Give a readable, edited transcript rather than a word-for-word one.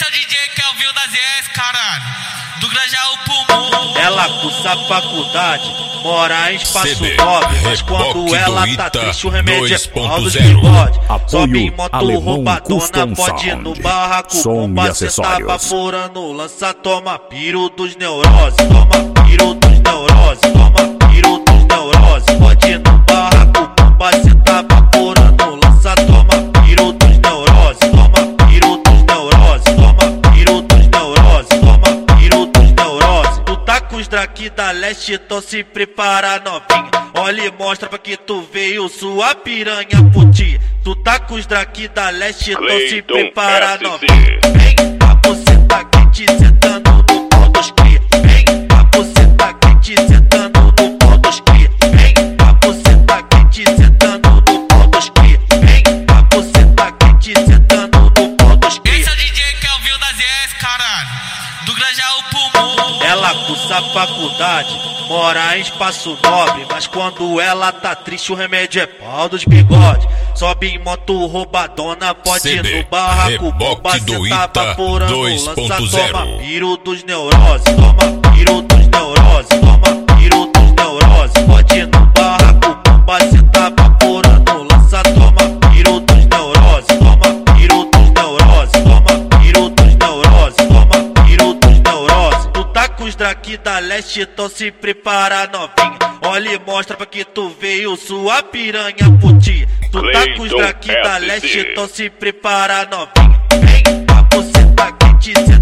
é o DJ Kelvin das ES, caralho. Do Grajaú pro mundo. Ela cursa faculdade, mora em espaço nobre, mas quando ela tá triste o remédio é pau dos bigode. Sobe em moto roubadona, pode ir no barraco, bomba, cê tá vaporando, lança, toma piro dos neuroses, toma piro dos neuroses, toma piro dos neuroses. Pode ir no barraco, bomba, cê tá vaporando, lança, toma piro dos neuroses, toma piro dos neuroses, toma piro dos neuroses, toma piro dos neuroses. Tu tá com os draki da leste, então se prepara novinha. Olha e mostra pra que tu veio sua piranha putinha. Tu tá com os draki da leste, então se prepara novinha. Vem, a buceta quente sentando no pau dos cria. Vem, a buceta quente sentando no pau dos cria. Vem, a buceta quente sentando no pau dos cria. Vem, a buceta quente sentando no pau dos cria. Esse é o DJ Kelvin das ES, caralho. Do Grajaú pro mundo. Ela cursa faculdade, mora em espaço nobre, mas quando ela tá triste o remédio é pau dos bigode. Sobe em moto roubadona, pode ir no barraco, bomba, cê tá vaporando, lança, toma piro dos neuroses, toma piro dos neuroses, toma piro dos neuroses. Pode ir no barraco, bomba, cê tá vaporando, lança, toma piro dos neuroses, toma piro dos neuroses, toma piro dos neuroses, toma piro dos neuroses. Tu tá com os draki da leste, então se prepara novinha. Olha e mostra pra que tu veio sua piranha putinha. Tu tá com os draki da leste, então se prepara novinha. Vem, a buceta quente.